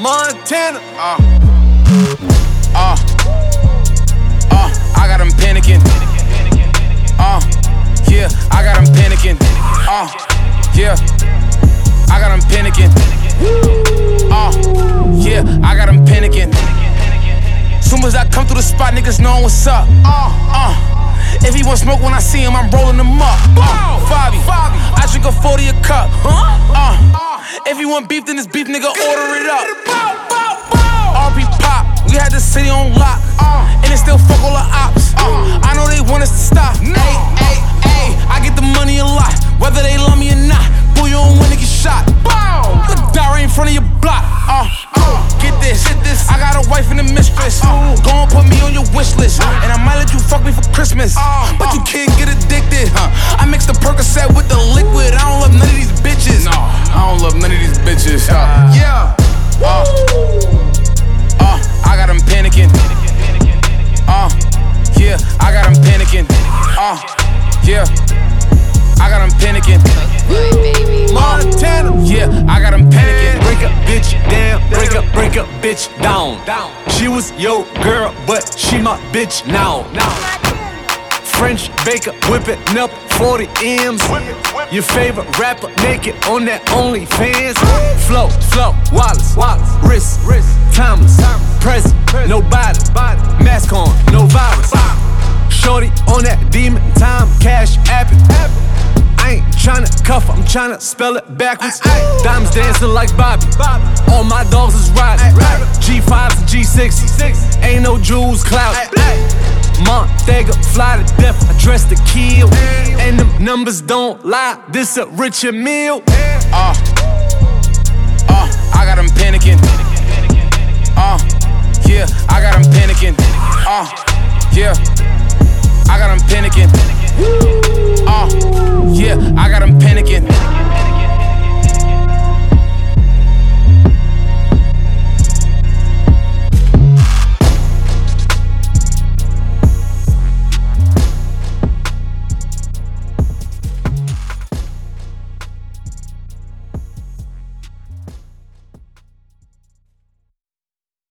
Montana. I got them panicking. Yeah, I got them panicking. Yeah, I got them panicking. Yeah, I got them panicking. Soon as I come through the spot, niggas know what's up. If he want smoke when I see him, I'm rolling him up. Fabi, I drink a 40 a cup. If he want beef, then it's beef, nigga, order it up. RP Pop, we had the city on lock, and it still fuck all the ops. I know they want us to stop. Ay, I get the money a lot, whether they love me or not. Boy, you don't wanna get shot. Look down right in front of your block. Get this, I got a wife and a mistress. Go and put me on your wish list, and I might let you fuck me for Christmas. But you can't get addicted. I mix the Percocet with the liquid. I don't love none of these bitches. No, I don't love none of these bitches. Yeah. I got them panicking. Yeah, I got them panicking. Yeah, I got them panicking. Montana. Yeah, I got them panicking. Break a bitch down, break a bitch down. She was your girl, but she my bitch now. French baker, whipping up 40 M's. Your favorite rapper naked on that OnlyFans. Flow, Wallace, wrist, timeless, present, nobody, mask on, no virus. Shorty on that demon time, cash app it. I ain't tryna cuff, I'm tryna spell it backwards. Diamonds dancing like Bobby. All my dogs is riding. G5s and G6s. Ain't no jewels clouded. Montega, fly to death, I dress to kill. And them numbers don't lie, this a richer meal. I got them panicking. Yeah, I got them panicking. Yeah, I got them panicking.